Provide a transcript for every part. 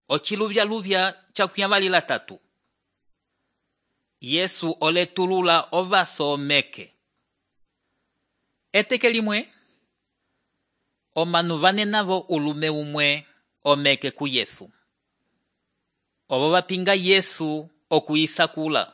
ochiluvya chakuyamalila tatu. Yesu oletulula ovaso omeke. Eteke limwe, omanu vanenavo ulume umwe omeke ku Yesu. Obo vapinga Yesu okuyisakula.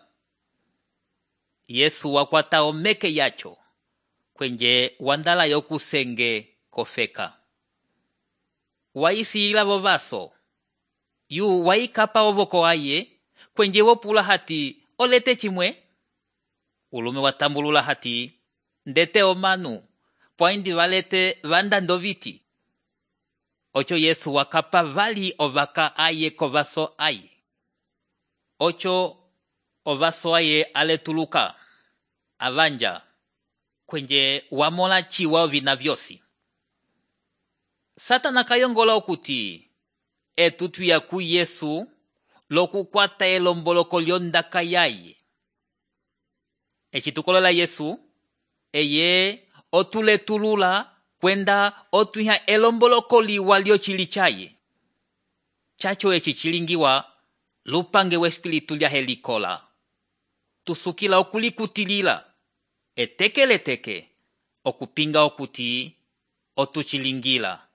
Yesu wakwata omeke yacho, kwenye wandala yokusenge kofeka. Waisila vovaso, yu waikapa ovoko aye, kwenye wopula hati olete chimwe. Ulume watambulula hati, ndete omanu, poindi valete vanda ndoviti. Ocho Yesu wakapa vali ovaka aye kovaso aye. Ocho ovaso aye aletuluka, avanja, kwenye wamola chiwa ovina vyosi. Satana kayongola okuti, etutuya ku Yesu, lokukwata elomboloko lyondaka yaye. Echitukolola Yesu, eye otuletulula kwenda otuha elomboloko liwa lyochili chaye. Chacho echichilingiwa lupange wespiritu lya helikola. Tusukila okulikutilila, etekeleteke, okupinga okuti otuchilingila.